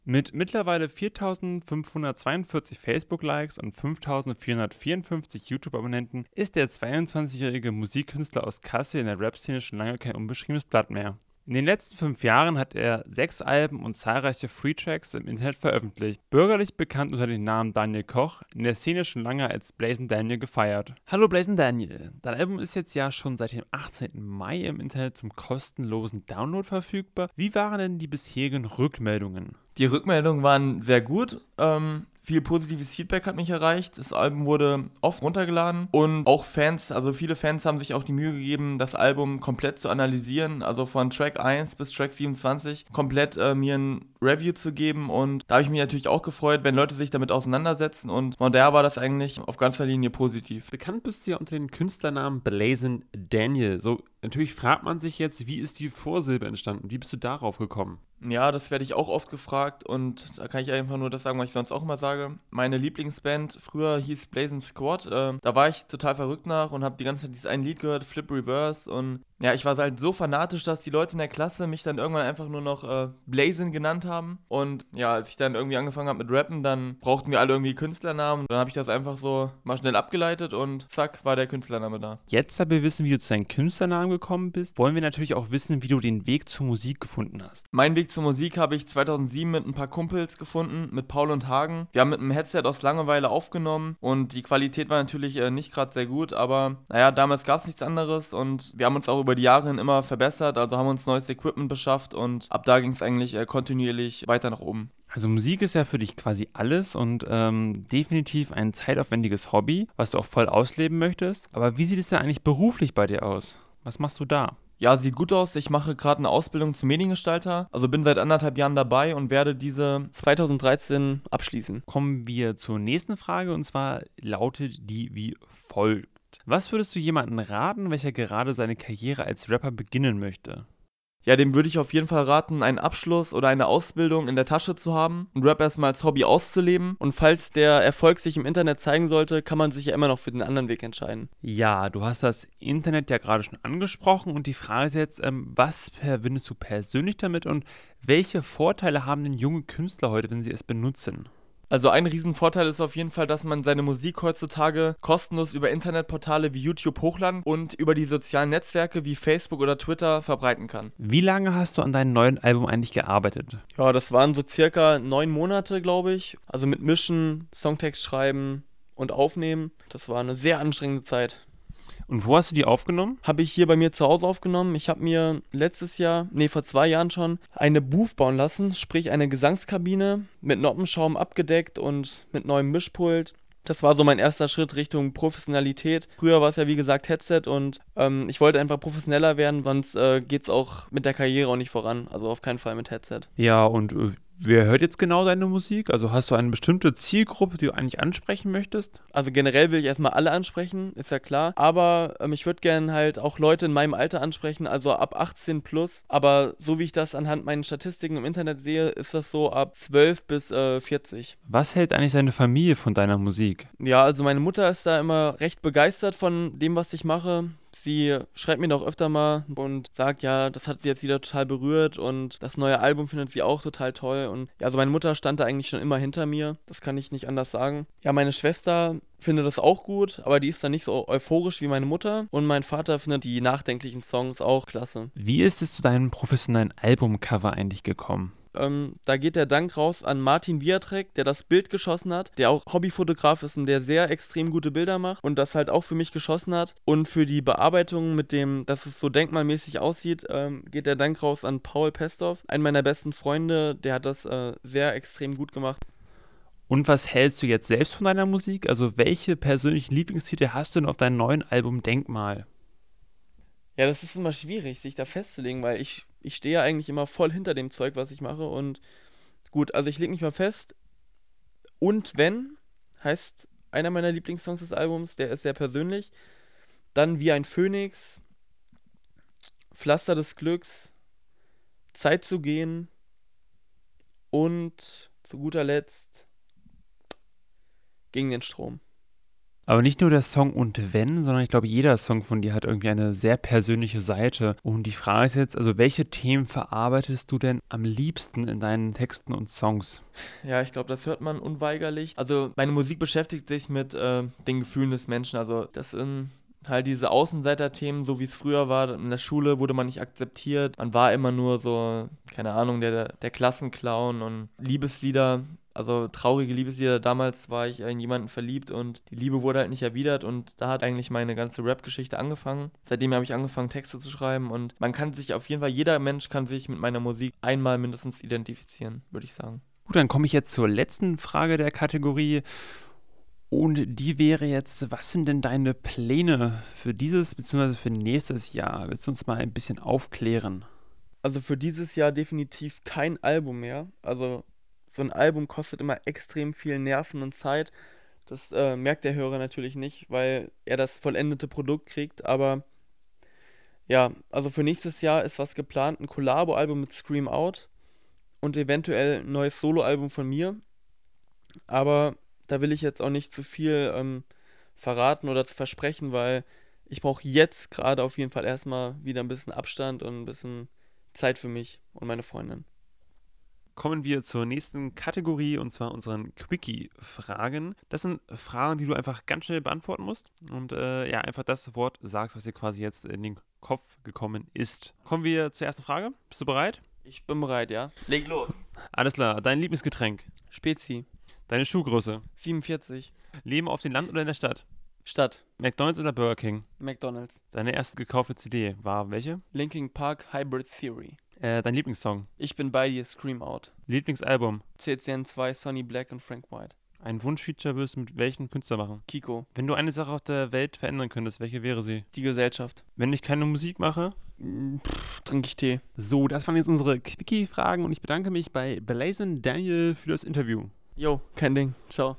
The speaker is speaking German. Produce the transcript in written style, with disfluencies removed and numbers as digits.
Mit mittlerweile 4.542 Facebook-Likes und 5.454 YouTube-Abonnenten ist der 22-jährige Musikkünstler aus Kassel in der Rap-Szene schon lange kein unbeschriebenes Blatt mehr. In den letzten 5 Jahren hat er 6 Alben und zahlreiche Free-Tracks im Internet veröffentlicht. Bürgerlich bekannt unter dem Namen Daniel Koch, in der Szene schon lange als Blazing Daniel gefeiert. Hallo Blazing Daniel, dein Album ist jetzt ja schon seit dem 18. Mai im Internet zum kostenlosen Download verfügbar. Wie waren denn die bisherigen Rückmeldungen? Die Rückmeldungen waren sehr gut. Viel positives Feedback hat mich erreicht. Das Album wurde oft runtergeladen und auch Fans, also viele Fans haben sich auch die Mühe gegeben, das Album komplett zu analysieren, also von Track 1 bis Track 27 komplett mir ein Review zu geben, und da habe ich mich natürlich auch gefreut, wenn Leute sich damit auseinandersetzen, und von daher war das eigentlich auf ganzer Linie positiv. Bekannt bist du ja unter dem Künstlernamen Blazing Daniel. So, natürlich fragt man sich jetzt, wie ist die Vorsilbe entstanden? Wie bist du darauf gekommen? Ja, das werde ich auch oft gefragt, und da kann ich einfach nur das sagen, was ich sonst auch immer sage. Meine Lieblingsband früher hieß Blazing Squad. Da war ich total verrückt nach und habe die ganze Zeit dieses ein Lied gehört, Flip Reverse, und ja, ich war halt so fanatisch, dass die Leute in der Klasse mich dann irgendwann einfach nur noch Blazing genannt haben. Und ja, als ich dann irgendwie angefangen habe mit Rappen, dann brauchten wir alle irgendwie Künstlernamen. Dann habe ich das einfach so mal schnell abgeleitet und zack, war der Künstlername da. Jetzt, da wir wissen, wie du zu deinem Künstlernamen gekommen bist, wollen wir natürlich auch wissen, wie du den Weg zur Musik gefunden hast. Mein Weg zur Musik habe ich 2007 mit ein paar Kumpels gefunden, mit Paul und Hagen. Wir haben mit einem Headset aus Langeweile aufgenommen und die Qualität war natürlich nicht gerade sehr gut, aber naja, damals gab es nichts anderes und wir haben uns auch über die Jahre hin immer verbessert, also haben uns neues Equipment beschafft und ab da ging es eigentlich kontinuierlich weiter nach oben. Also Musik ist ja für dich quasi alles und definitiv ein zeitaufwendiges Hobby, was du auch voll ausleben möchtest. Aber wie sieht es denn eigentlich beruflich bei dir aus? Was machst du da? Ja, sieht gut aus. Ich mache gerade eine Ausbildung zum Mediengestalter. Also bin seit 1,5 Jahren dabei und werde diese 2013 abschließen. Kommen wir zur nächsten Frage, und zwar lautet die wie folgt. Was würdest du jemandem raten, welcher gerade seine Karriere als Rapper beginnen möchte? Ja, dem würde ich auf jeden Fall raten, einen Abschluss oder eine Ausbildung in der Tasche zu haben und Rap erstmal als Hobby auszuleben. Und falls der Erfolg sich im Internet zeigen sollte, kann man sich ja immer noch für den anderen Weg entscheiden. Ja, du hast das Internet ja gerade schon angesprochen, und die Frage ist jetzt, was verbindest du persönlich damit und welche Vorteile haben denn junge Künstler heute, wenn sie es benutzen? Also ein Riesenvorteil ist auf jeden Fall, dass man seine Musik heutzutage kostenlos über Internetportale wie YouTube hochladen und über die sozialen Netzwerke wie Facebook oder Twitter verbreiten kann. Wie lange hast du an deinem neuen Album eigentlich gearbeitet? Ja, das waren so circa 9 Monate, glaube ich. Also mit Mischen, Songtext schreiben und aufnehmen. Das war eine sehr anstrengende Zeit. Und wo hast du die aufgenommen? Habe ich hier bei mir zu Hause aufgenommen. Ich habe mir vor 2 Jahren schon, eine Booth bauen lassen, sprich eine Gesangskabine mit Noppenschaum abgedeckt und mit neuem Mischpult. Das war so mein erster Schritt Richtung Professionalität. Früher war es ja wie gesagt Headset und ich wollte einfach professioneller werden, sonst geht es auch mit der Karriere auch nicht voran. Also auf keinen Fall mit Headset. Ja, und wer hört jetzt genau deine Musik? Also hast du eine bestimmte Zielgruppe, die du eigentlich ansprechen möchtest? Also generell will ich erstmal alle ansprechen, ist ja klar. Aber ich würde gerne halt auch Leute in meinem Alter ansprechen, also ab 18 plus. Aber so wie ich das anhand meinen Statistiken im Internet sehe, ist das so ab 12 bis 40. Was hält eigentlich deine Familie von deiner Musik? Ja, also meine Mutter ist da immer recht begeistert von dem, was ich mache. Sie schreibt mir doch öfter mal und sagt, ja, das hat sie jetzt wieder total berührt und das neue Album findet sie auch total toll. Und ja, also meine Mutter stand da eigentlich schon immer hinter mir, das kann ich nicht anders sagen. Ja, meine Schwester findet das auch gut, aber die ist dann nicht so euphorisch wie meine Mutter. Und mein Vater findet die nachdenklichen Songs auch klasse. Wie ist es zu deinem professionellen Albumcover eigentlich gekommen? Da geht der Dank raus an Martin Wiatrek, der das Bild geschossen hat, der auch Hobbyfotograf ist und der sehr extrem gute Bilder macht und das halt auch für mich geschossen hat. Und für die Bearbeitung mit dem, dass es so denkmalmäßig aussieht, geht der Dank raus an Paul Pestorf, einen meiner besten Freunde, der hat das sehr extrem gut gemacht. Und was hältst du jetzt selbst von deiner Musik? Also welche persönlichen Lieblingstitel hast du denn auf deinem neuen Album Denkmal? Ja, das ist immer schwierig, sich da festzulegen, weil ich stehe ja eigentlich immer voll hinter dem Zeug, was ich mache. Und gut, also ich lege mich mal fest. Und wenn, heißt einer meiner Lieblingssongs des Albums, der ist sehr persönlich. Dann Wie ein Phönix, Pflaster des Glücks, Zeit zu gehen und zu guter Letzt Gegen den Strom. Aber nicht nur der Song Und Wenn, sondern ich glaube, jeder Song von dir hat irgendwie eine sehr persönliche Seite. Und die Frage ist jetzt, also welche Themen verarbeitest du denn am liebsten in deinen Texten und Songs? Ja, ich glaube, das hört man unweigerlich. Also meine Musik beschäftigt sich mit den Gefühlen des Menschen. Also das sind halt diese Außenseiter-Themen, so wie es früher war. In der Schule wurde man nicht akzeptiert. Man war immer nur so, keine Ahnung, der Klassenclown und Liebeslieder. Also traurige Liebeslieder. Damals war ich in jemanden verliebt und die Liebe wurde halt nicht erwidert und da hat eigentlich meine ganze Rap-Geschichte angefangen. Seitdem habe ich angefangen, Texte zu schreiben und man kann sich auf jeden Fall, jeder Mensch kann sich mit meiner Musik einmal mindestens identifizieren, würde ich sagen. Gut, dann komme ich jetzt zur letzten Frage der Kategorie. Und die wäre jetzt, was sind denn deine Pläne für dieses bzw. für nächstes Jahr? Willst du uns mal ein bisschen aufklären? Also für dieses Jahr definitiv kein Album mehr. Also so ein Album kostet immer extrem viel Nerven und Zeit. Das merkt der Hörer natürlich nicht, weil er das vollendete Produkt kriegt. Aber ja, also für nächstes Jahr ist was geplant, ein Collabo-Album mit Scream Out und eventuell ein neues Solo-Album von mir. Aber da will ich jetzt auch nicht zu viel verraten oder zu versprechen, weil ich brauche jetzt gerade auf jeden Fall erstmal wieder ein bisschen Abstand und ein bisschen Zeit für mich und meine Freundin. Kommen wir zur nächsten Kategorie und zwar unseren Quickie-Fragen. Das sind Fragen, die du einfach ganz schnell beantworten musst und ja, einfach das Wort sagst, was dir quasi jetzt in den Kopf gekommen ist. Kommen wir zur ersten Frage. Bist du bereit? Ich bin bereit, ja? Leg los. Alles klar. Dein Lieblingsgetränk? Spezi. Deine Schuhgröße? 47. Leben auf dem Land oder in der Stadt? Stadt. McDonald's oder Burger King? McDonald's. Deine erste gekaufte CD war welche? Linkin Park Hybrid Theory. Dein Lieblingssong? Ich bin bei dir, Scream Out. Lieblingsalbum? CCN 2, Sonny Black und Frank White. Ein Wunschfeature würdest du mit welchem Künstler machen? Kiko. Wenn du eine Sache auf der Welt verändern könntest, welche wäre sie? Die Gesellschaft. Wenn ich keine Musik mache? Trinke ich Tee. So, das waren jetzt unsere Quickie-Fragen und ich bedanke mich bei Blazin Daniel für das Interview. Jo, kein Ding. Ciao.